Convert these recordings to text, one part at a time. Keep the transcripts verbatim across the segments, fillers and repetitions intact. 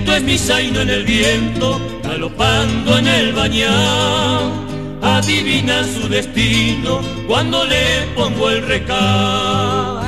Esto es mi zaino en el viento, galopando en el bañado. Adivina su destino cuando le pongo el recado.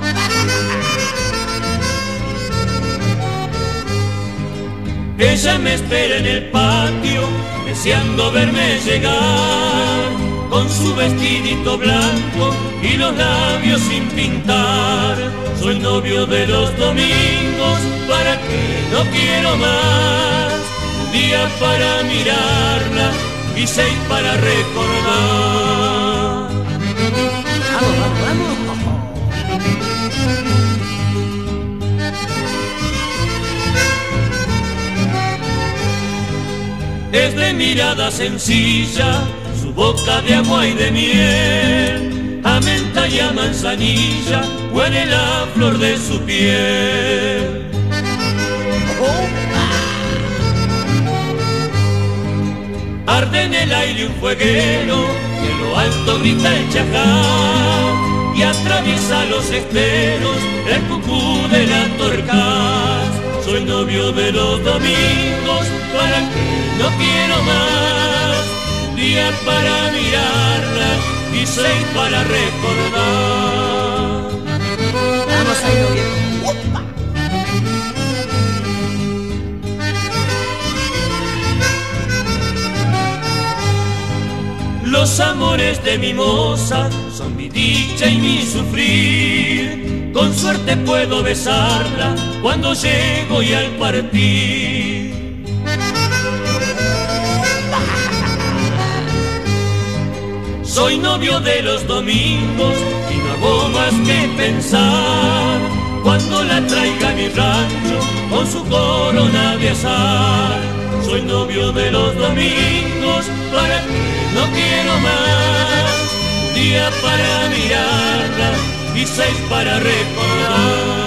Ella me espera en el patio, deseando verme llegar, con su vestidito blanco y los labios sin pintar. Soy novio de los domingos, para que no quiero más. Un día para mirarla y seis para recordar. Vamos, vamos, vamos. Es de mirada sencilla, su boca de agua y de miel, a menta y a manzanilla, huele la flor de su piel. Arde en el aire un fueguero, y en lo alto grita el chajá, y atraviesa los esteros el cucú de la torcaz. Soy novio de los domingos, para que no quiero más. Día para mirarla y seis para recordar. Vamos ahí, novio. ¡Upa! Los amores de mi moza son mi dicha y mi sufrir. Con suerte puedo besarla cuando llego y al partir. Soy novio de los domingos y no hago más que pensar cuando la traiga a mi rancho con su corona de azar. Soy novio de los domingos, para que no quiero más. Un día para mirarla y seis para recordar.